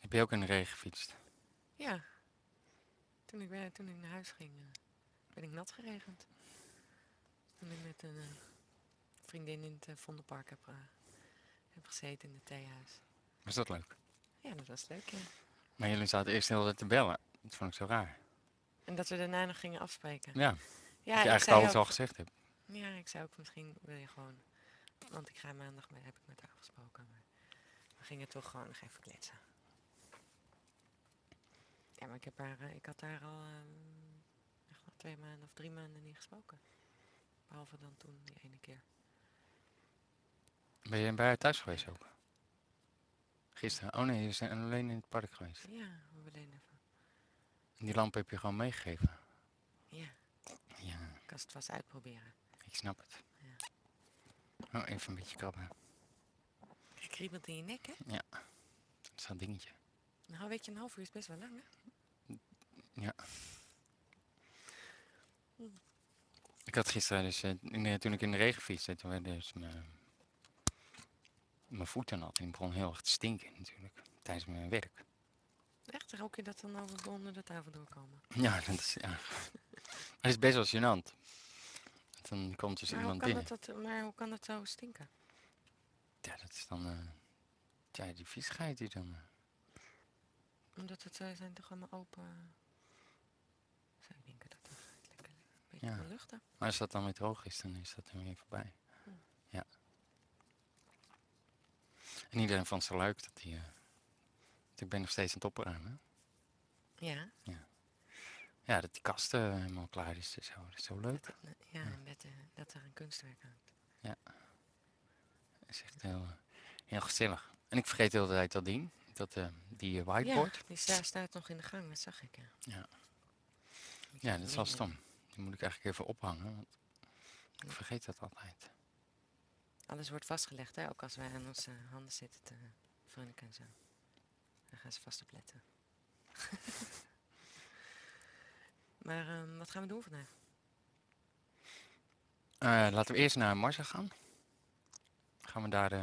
Heb je ook in de regen gefietst? Ja, toen ik naar huis ging, ben ik nat geregend. Toen ik met een vriendin in het Vondelpark heb gezeten in het theehuis. Was dat leuk? Ja, dat was leuk, ja. Maar jullie zaten eerst heel de tijd te bellen. Dat vond ik zo raar. En dat we daarna nog gingen afspreken. Ja, dat Ja, je ik eigenlijk zei alles ook, al gezegd hebt. ja, ik zei ook misschien wil je gewoon, want ik ga maandag mee, heb ik met haar afgesproken. Maar we gingen toch gewoon nog even kletsen. Ja, maar ik had haar al echt wel 2 maanden of 3 maanden niet gesproken. Behalve dan toen, die ene keer. Ben je bij haar thuis geweest ook? Gisteren? Oh nee, je zijn alleen in het park geweest. Ja, we hebben alleen even. En die lamp heb je gewoon meegegeven. Ja, Ja, ik kan het vast uitproberen. ik snap het. Ja. Oh, even een beetje krabben. Je kriebelt in je nek, hè? Ja, dat is dat dingetje. Nou, weet je, een half uur is best wel lang, hè? Ja. Ik had gisteren dus, toen ik in de regen fietste, toen werd dus mijn voeten nat. En ik begon heel erg te stinken natuurlijk, tijdens mijn werk. Echt, rook je dat dan onder de tafel doorkomen? Ja, dat is, ja. Het is best wel gênant. Dan komt dus Maar hoe iemand kan binnen. maar hoe kan dat zo stinken? Ja, dat is dan, ja, die viezigheid die dan... Omdat het zijn toch allemaal open. Zou ik denken dat het lekker een beetje ja. kan luchten. Maar als dat dan weer droog is, dan is dat dan weer voorbij. Hm. Ja. En iedereen vond het zo leuk dat hij... ik ben nog steeds aan het opruimen. Ja, Ja. Ja, dat die kast helemaal klaar is. Zo. Dat is zo leuk. ja, Ja, en dat er een kunstwerk hangt. ja. Dat is echt heel, heel gezellig. En ik vergeet de hele tijd dat ding. Die Ja, whiteboard. die staat nog in de gang, dat zag ik, ja. Ja. Moet je Ja, even dat is wel meenemen. stom. Die moet ik eigenlijk even ophangen. Want ik Hm. vergeet dat altijd. Alles wordt vastgelegd, hè? Ook als wij aan onze handen zitten te frunniken en zo. Daar gaan ze vast op letten. Maar wat gaan we doen vandaag? Laten we eerst naar Marsa gaan. Gaan we daar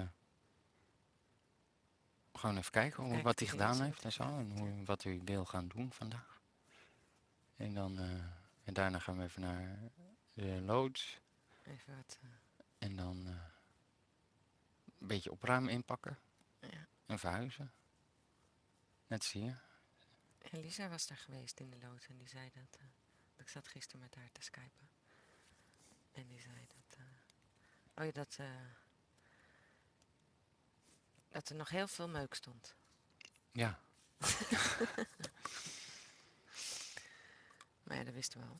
gewoon even kijken Even kijken wat of hij hij er is gedaan en wat heeft hij en zo. gedaan En heeft, ja. wat hij wil gaan doen vandaag. En dan en daarna gaan we even naar de loods. Even wat, En dan een beetje opruimen inpakken. ja. En verhuizen. Net zie je. En Lisa was daar geweest in de loods en die zei dat... ik zat gisteren met haar te skypen. En die zei dat... oh ja, dat er nog heel veel meuk stond. Ja. Maar ja, dat wisten we al.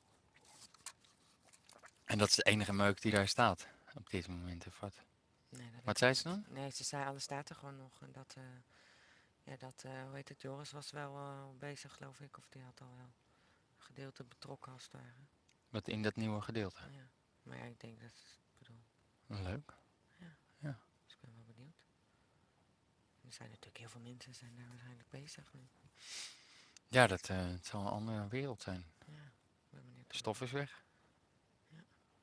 En dat is de enige meuk die daar staat. Op dit moment of wat. Nee, dat Wat weet ik zei ze niet. dan? Nee, ze zei alles staat er gewoon nog. En dat... ja, hoe heet het, Joris was wel bezig, geloof ik. Of die had al wel een gedeelte betrokken als het ware. Wat in dat nieuwe gedeelte. Ja. Maar ja, ik denk dat... Ik bedoel... Leuk. Ja, Ja. dus ik ben wel benieuwd. Er zijn natuurlijk heel veel mensen zijn daar waarschijnlijk bezig nu. Ja, het zal een andere wereld zijn. Ja, ik ben benieuwd De hoe dat stof is gaat. weg. Ja.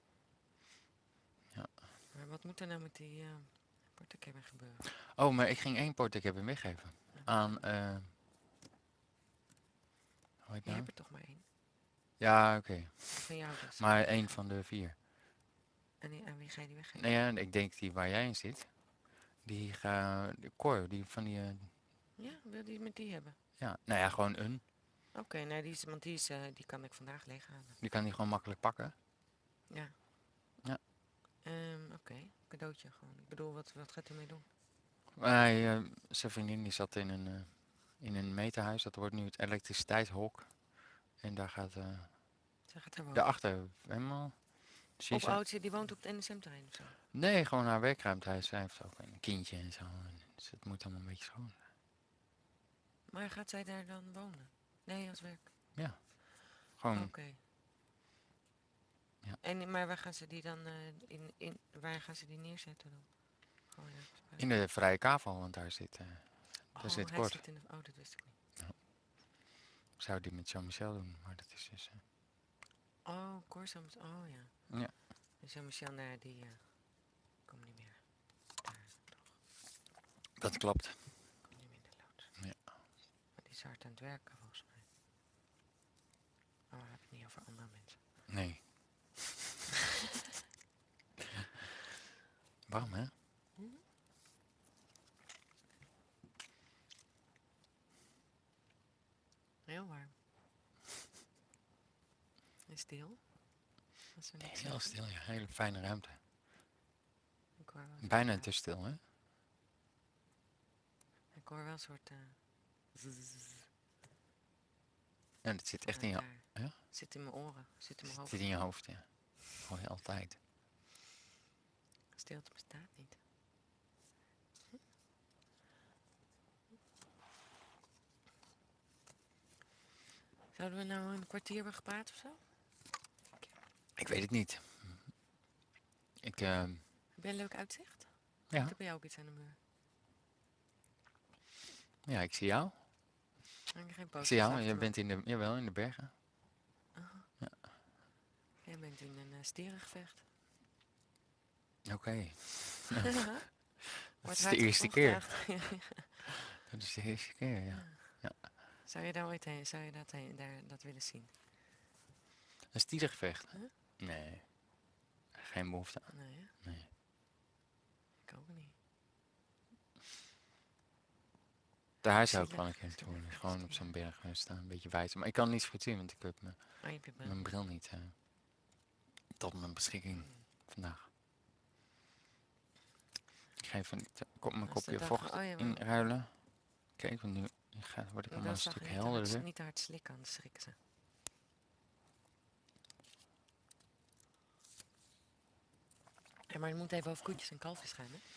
Ja. Maar wat moet er nou met die portacabin gebeuren? Oh, maar ik ging één portecabin weggeven. Ja, Aan, hoe heet je nou? hebt er toch maar één? Ja, oké. Van jou dus. Maar één van de 4. En wie ga je die Nee, weggeven? ja, ik denk die waar jij in zit. De Cor, die van die, Ja, wil die met die hebben? ja, nou ja, gewoon een. Oké, nee, want die kan ik vandaag leeghalen. Die kan die gewoon makkelijk pakken. Ja. Ja. Oké, cadeautje gewoon. Ik bedoel, wat gaat hij mee doen? Zijn vriendin die zat in een meterhuis. Dat wordt nu het elektriciteitshok. En daar gaat Zij gaat daar wonen. daarachter helemaal... Of Precies. oud, die woont op het NSM-terrein of zo. Nee, gewoon haar werkruimte. Zij heeft ook een kindje en zo. En dus het moet allemaal een beetje schoon. Maar gaat zij daar dan wonen? Nee, als werk. Ja, gewoon, Oké. ja. Maar waar gaan ze die dan waar gaan ze die neerzetten dan? Gewoon ergens In buiten. de vrije kavel, want daar Oh, zit hij Kort. zit in de... Oh, dat wist ik niet. Ja. Ik zou die met Jean-Michel doen, maar dat is dus... Oh, Corso. Oh ja. ja, Dus Jean-Michel, nee, die komt niet meer daar, toch? dat klopt. Komt niet meer in de loods. Ja. is hard aan het werken, volgens mij. Maar we hebben het niet over andere mensen. Nee. Warm, hè? Heel warm. En stil. Als we niks Heel zeggen. stil, ja. Hele fijne ruimte. Ik hoor wel een Bijna soort, te stil, hè? ik hoor wel een soort zzz Ja, dat zit echt in vanuit je... daar. Ja? Zit in mijn oren, zit in mijn Zit hoofd. in je hoofd, ja. Hoor je altijd. Stilte bestaat niet. Zouden we nou een kwartier hebben gepraat of zo? Ik weet het niet. Ik, Heb jij een leuk uitzicht? ja. Ik heb bij jou ook iets aan de muur. Ja, ik zie jou. Ik heb geen Ik posters zie jou. achter Je me. bent in de bergen. Ja. Jij bent in een stierengevecht. Oké. Dat Wordt is de hard eerste keer. omgejaagd. Dat is de eerste keer, ja. Zou je daar ooit heen, zou je dat willen zien? Een stierengevecht? Huh? Nee. Geen behoefte aan. Nee, hè? Nee. Ik ook niet. Daar zou ik Zielig. wel een keer naartoe willen. Zielig Gewoon op stieren. zo'n berg staan, een beetje wijzen. Maar ik kan het niet zo goed zien, want ik heb Oh, je hebt je bril. mijn bril niet tot mijn beschikking vandaag. Ik ga even mijn Als de kopje dag- vocht oh ja, maar- inruilen. Kijk, want nu word ik Dan allemaal een zag stuk je niet te helderder. niet te hard slikken, anders schrikken ze. Ja, maar je moet even over koetjes en kalfjes gaan, hè?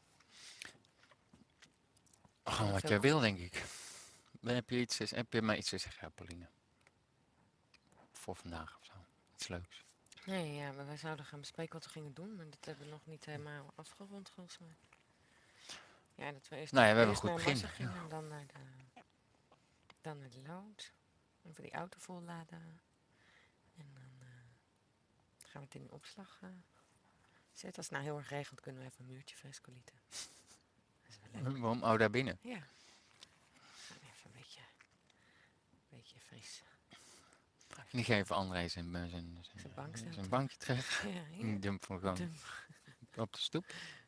Gewoon wat veel jij wil, denk ik. Heb je mij iets te zeggen, ja, Pauline? Voor vandaag of zo. Iets leuks. Nee, ja, maar wij zouden gaan bespreken wat we gingen doen, maar dat hebben we nog niet helemaal afgerond, volgens mij. Ja, dat we eerst, Nou ja, we hebben eerst een goed naar Massa begin. gingen en dan naar de lood. Even die auto volladen. En dan gaan we het in de opslag zetten. Als het nou heel erg regent, kunnen we even een muurtje frescolieten. Dat is wel leuk. Waarom? Oh, daar binnen. Ja. Gewoon even een beetje fris. En die geven André zijn bank staat zijn er. bankje terug. Ja, En die hier. dumpt hem gewoon Dum. op de stoep.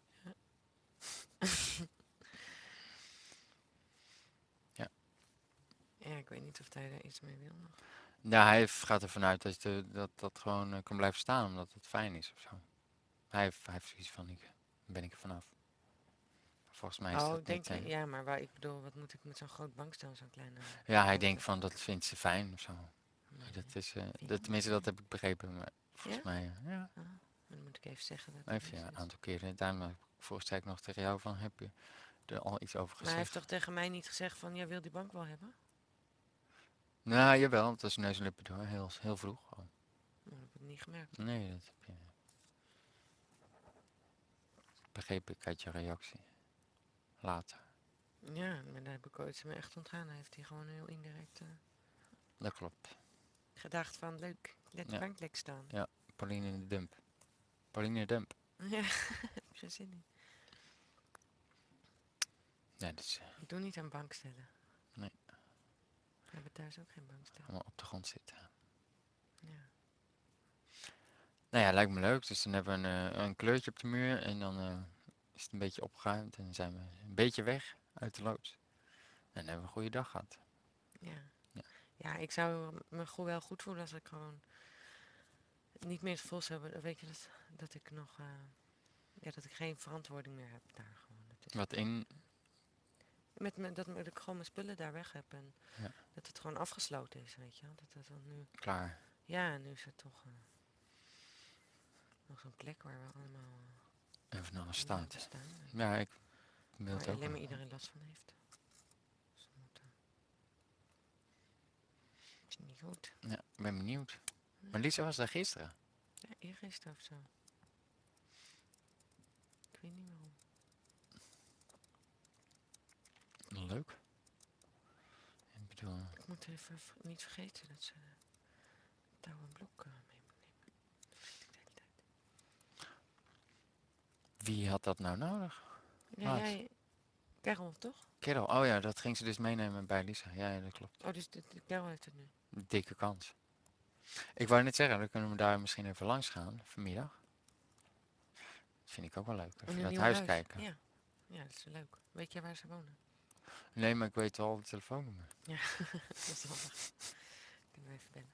Ja. Ja, ik weet niet of hij er iets mee wil nog. Ja, gaat ervan uit dat gewoon kan blijven staan, omdat het fijn is of zo. Hij heeft zoiets van, ben ik er vanaf. Volgens mij is Oh, dat denk niet... je? Ja, maar ik bedoel, wat moet ik met zo'n groot bankstel, zo'n kleine... ja, hij auto? denkt van, dat vindt ze fijn of zo. Nee, Dat is, niet tenminste, dat heb ik begrepen. Maar volgens Ja? mij, ja. Ah, dan moet ik even zeggen dat Maar het even mis een is. aantal keren. Daarom heb ik vorige zei ik nog tegen jou van, heb je er al iets over Maar hij heeft gezegd? toch tegen mij niet gezegd van, jij wil die bank wel hebben? Nou, jawel, het was neus en lippen door. Heel vroeg al. Dat heb ik niet gemerkt. Nee, dat heb je... Begreep ik uit je reactie. Later. Ja, maar daar heb ik ooit me echt ontgaan. Hij heeft hij gewoon heel indirect Dat klopt. gedacht van, leuk, let de Ja. bank lekker staan. Ja, Pauline in de dump. Pauline in de dump. Ja, heb ik geen zin in. Ja, dat is Ik doe niet aan bankstellen. Nee. We hebben thuis ook geen bankstellen. allemaal op de grond zitten. Ja. Nou ja, lijkt me leuk. Dus dan hebben we een kleurtje op de muur en dan is het een beetje opgeruimd en dan zijn we een beetje weg uit de loods. En dan hebben we een goede dag gehad. Ja. Ja. Ja, ik zou me wel goed voelen als ik gewoon niet meer het gevoel zou hebben, weet je, dat ik nog, dat ik geen verantwoording meer heb daar gewoon. Dat is Wat in... dat ik gewoon mijn spullen daar weg heb en Ja. dat het gewoon afgesloten is, weet je wel. Dat dan nu, Klaar. ja, nu is het toch nog zo'n plek waar we allemaal En van alles staan. staat. Ja, ik wil Waar het ook alleen maar wel. iedereen last van heeft. Dus we moeten... is niet goed. Ja, ik ben benieuwd. Maar Lisa was daar gisteren. Ja, eergisteren of zo. Ik weet niet waarom. Leuk. Ik bedoel... Ik moet even niet vergeten dat ze touw en blok mee moet nemen. Dat vergeet ik de hele tijd. Wie had dat nou nodig? Ja, Wat? jij... Karel, toch? Kerel, oh ja, dat ging ze dus meenemen bij Lisa. Ja, ja, dat klopt. Oh, dus de kerel heeft het nu. Dikke kans. Ik wou net zeggen, dan kunnen we daar misschien even langs gaan vanmiddag. Dat vind ik ook wel leuk. In Even een naar het nieuw huis huis. kijken. Ja. Ja, dat is wel leuk. Weet je waar ze wonen? Nee, maar ik weet wel het telefoonnummer. Ja, dat is handig. Kunnen we even bellen.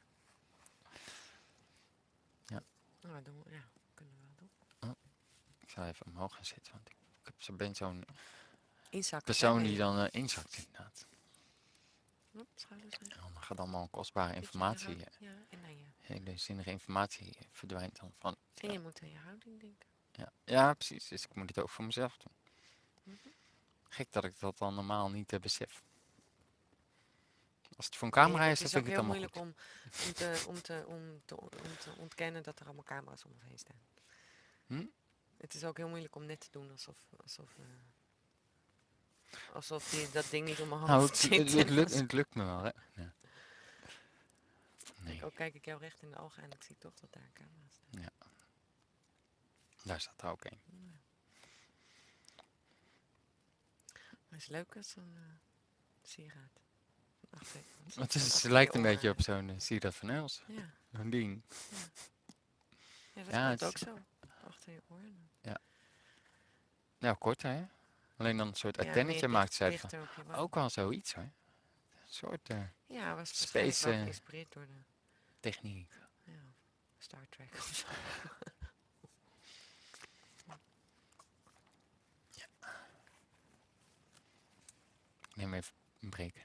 Ja. Nou, doen we, ja, kunnen we wel doen. Ik zal even omhoog gaan zitten, want ben zo'n Inzakken. persoon die dan inzakt inderdaad. Schouders recht. En dan gaat allemaal kostbare Beetje informatie, eruit. Ja, en naar je. hele zinnige informatie verdwijnt dan van. En je moet aan je houding denken. Ja, ja, precies. Dus ik moet het ook voor mezelf doen. Mhm. Gek dat ik dat dan normaal niet besef. Als het voor een Nee, camera maar is, het dan is vind ook ik het heel allemaal moeilijk goed. om te ontkennen dat er allemaal camera's om ons heen staan. Hm? Het is ook heel moeilijk om net te doen alsof dat ding niet om mijn Nou, hoofd zit. En het lukt me wel, hè? Ja. Nee, ook kijk ik jou recht in de ogen en ik zie toch dat daar een camera staat. ja, daar staat er ook een. Ja. Maar het is leuk als zo'n sieraad. Achter, Het achter lijkt je een beetje oren. op zo'n, zie je dat van Els? Ja, Een ding. ja, dat Ja, komt het ook is, zo. Achter je oren. ja, korter, hè? Alleen dan een soort Ja, meer antennetje maakt zij van. dichter op je wang. Ook al zoiets, hoor. Een soort Ja, was waarschijnlijk wel space geïnspireerd door de techniek. ja, Star Trek of zo. Ik neem even een break.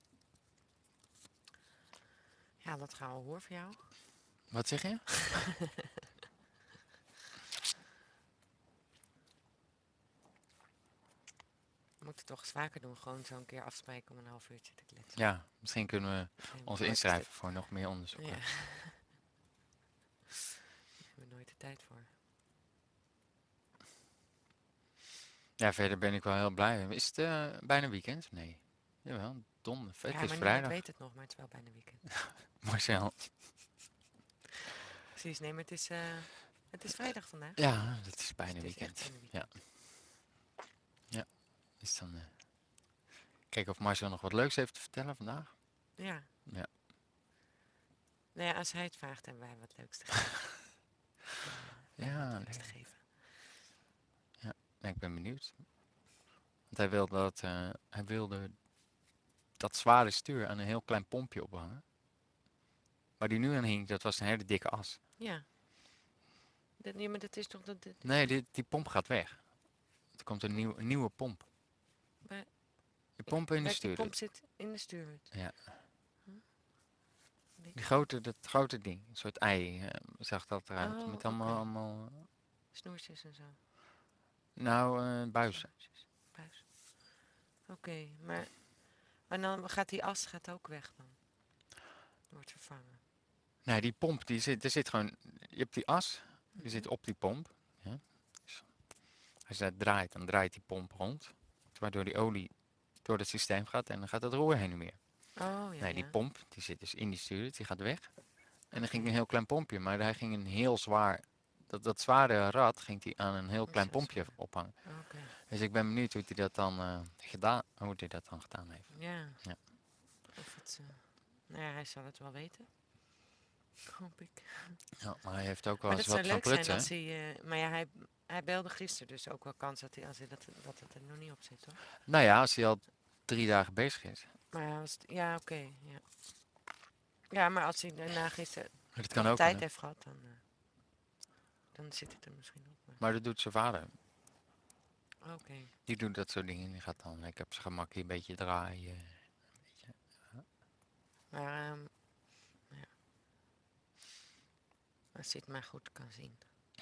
Ja, dat gaan we horen voor jou. Wat zeg je? We moeten toch eens vaker doen. Gewoon zo een keer afspreken om een half uurtje te kletsen. Ja, misschien kunnen we En ons kort inschrijven stuk. voor nog meer onderzoek. Ja. Daar hebben we nooit de tijd voor. Ja, verder ben ik wel heel blij. Is het bijna weekend? Nee. Jawel, donderdag. Het Ja, is maar niemand vrijdag. weet het nog, maar het is wel bijna weekend. Marcel. Precies, nee, maar het is vrijdag vandaag. Ja, het is Dus bijna het is echt weekend. bijna Ja, weekend. ja. Dus dan kijken of Marcel nog wat leuks heeft te vertellen vandaag. Ja. Ja. Nou ja, als hij het vraagt en wij wat leuks te geven. Ja, Leuks te nee. geven. Ja, ik ben benieuwd. Want hij wilde dat zware stuur aan een heel klein pompje ophangen. Waar die nu aan hing, dat was een hele dikke as. Ja. Ja, maar dat is toch... Dat is Nee, toch die pomp gaat weg. Er komt een nieuwe pomp. bij, Die pomp in de die stuur. pomp zit in de stuurhut. Ja, Hm? dat grote ding. Een soort ei zag dat eruit. Oh, Met oké. allemaal Snoertjes en zo. buizen. Touwtjes. Buis. Oké, maar... En dan gaat die as ook weg dan. Wordt vervangen. Nee, die pomp, er zit gewoon... Je hebt die as, die zit op die pomp. Ja. Dus als je dat draait, dan draait die pomp rond. Waardoor die olie door het systeem gaat en dan gaat het roer heen en weer. Oh, ja, Nee, die ja. pomp, die zit dus in die stuur, die gaat weg. En dan ging Oké. een heel klein pompje, maar hij ging een heel zwaar... Dat zware rad ging hij aan een heel Dat is klein wel pompje zwaar. ophangen. Oké. Dus ik ben benieuwd hoe hij dat dan gedaan heeft. Ja. Ja. Of het... nou ja, hij zal het wel weten. Hoop ik. Ja, maar hij heeft ook wel Maar eens dat zou wat van leuk zijn prutsen. als hij... maar ja, hij belde gisteren, dus ook wel kans dat, dat het er nog niet op zit, hoor. Nou ja, als hij al 3 dagen bezig is. Maar ja, oké. Ja. Ja, maar als hij daarna gisteren Maar dat kan nog ook, tijd hè. heeft gehad, dan zit het er misschien op. Maar dat doet zijn vader. Oké. Die doet dat soort dingen. Die gaat dan lekker op zijn gemak een beetje draaien. Maar, ja. Als hij het maar goed kan zien.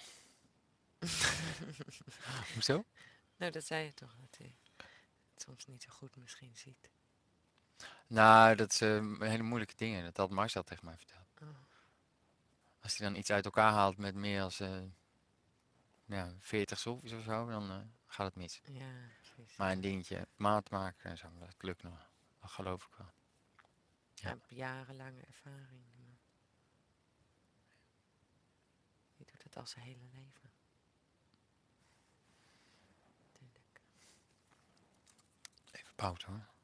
Hoezo? Nou, dat zei je toch, dat hij het soms niet zo goed misschien ziet. Nou, dat is hele moeilijke dingen. Dat had Marcel tegen mij verteld. Oh, Als hij dan iets uit elkaar haalt met meer dan 40 schroefjes of zo, dan gaat het mis. ja, precies. Maar een dingetje maat maken en zo, dat lukt nog. Dat geloof ik wel. Hij heeft jarenlange ervaring. Die doet het al zijn hele leven. Natuurlijk. Even Bout hoor.